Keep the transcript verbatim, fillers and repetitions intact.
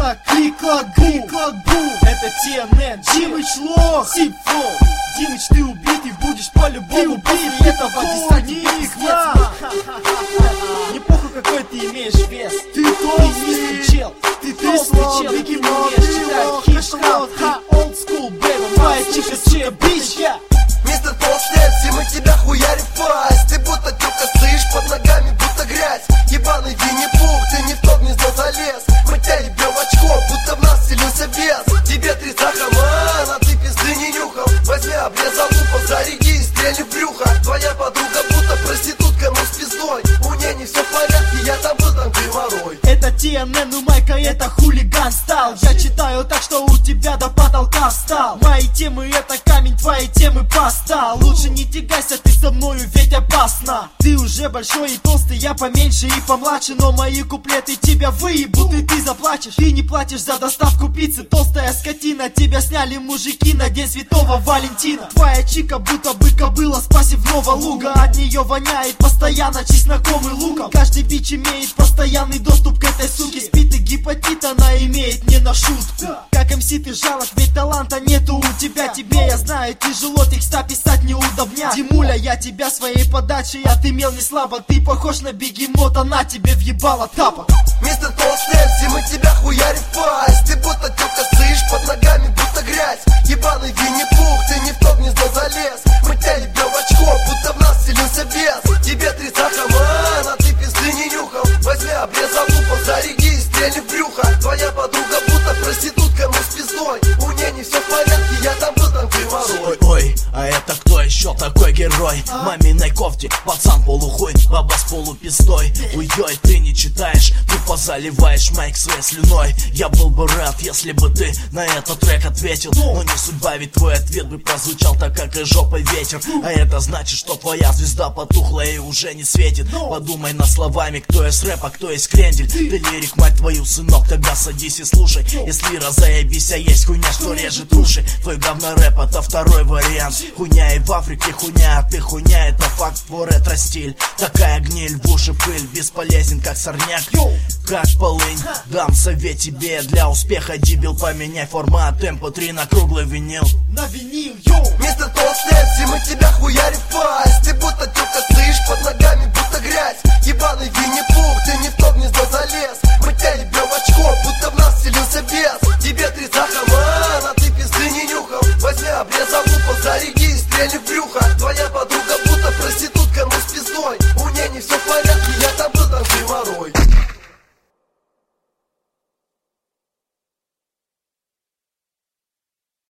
Клик-клак, клик-клак, клик-клак-бу. Это Ти Эн Эн, Димыч лох, Сипфол. Димыч, ты убитый, будешь по-любому после этого десантник. Не похуй, какой ты имеешь вес. Ты толстый чел, ты толстый чел, ты не умеешь читать хиш-хап. Ты олдскул, бэйба, моя чика, сука, бич, я. Мистер Толстец, и мы тебя хуярим в пасть. Ты будто тёлка стоишь под ногами, будто грязь. Ебаный Винни-Пух, ты не в то гнездо залез. Мы тебя ебем в очко, будто в нас селился бес. Тебе три захаман, а ты пизды не нюхал. Возьми обрезал лупа, заряди и стрельни в брюхо. Твоя подруга будто проститутка, но с пиздой. У ней не все в порядке, я там был, там геморрой. Это Ти Эн Эн, ну майка, это хулиган стал. Я читаю так, что у тебя до потолка встал. Мои темы это камень, твои темы паста. Лучше не тягайся ты со мною, ведь опасно. Ты уже большой и толстый, я поменьше и помладше. Но мои куплеты тебя выебут и ты заплачешь. Ты не платишь за доставку пиццы, толстая скотина. Тебя сняли мужики на день Святого Валентина. Твоя чика будто бы кобыла с пассивного луга. От нее воняет постоянно чесноком и луком. Каждый бич имеет постоянный доступ к этой суке. Спит и гепатит она имеет не на шутку. Как эм си ты жалок, ведь таланта нету у тебя. Тебе, я знаю, тяжело текста писать неудобня. Димуля, я тебя своей подачей отымел не слабо. Ты похож на бегемота, на тебе въебала тапок. Мистер Толстец, и мы тебя хуярим в пасть. Ты будто тёлка стоишь под ногами, будто грязь. Ебаный Винни-Пух, ты не в то гнездо залез. Мы тебя ебем в очко, будто в нас селился бес. Тебе три захаман, а ты пизды не нюхал. Возьми обрезал лупа, заряди и стрельни в брюхо. Твоя подруга будто проститутка, но с пиздой. У ней не все в порядке, я там был, там геморрой. Ой, ой, а это кто еще такой герой? В маминой кофте, пацан полухой, баба с полупиздой. Ой-ой, ты не читаешь, ты позаливаешь майк своей слюной. Я был бы рад, если бы ты на этот трек ответил. Но не судьба, ведь твой ответ бы прозвучал так, как и жопой ветер. А это значит, что твоя звезда потухла и уже не светит. Подумай над словами, кто из рэпа, кто из крендель. Ты лирик, мать твою, сынок, тогда садись и слушай. Если разоебись, а есть хуйня, что режет уши. Твой говно рэп, это второй вариант. Хуйня и в Африке хуйня, а ты хуйня, это факт, твой ретро-стиль. Такая гниль, в уши пыль, бесполезен как сорняк. Как полынь, дам совет тебе. Для успеха, дебил, поменяй формат эм пэ три на круглый винил. На винил, йоу. Мистер Толстец, и мы тебя хуярим в пасть. Ты будто тёлка стоишь под ногами, будто грязь. Ебаный Винни-Пух, ты не в то гнездо залез.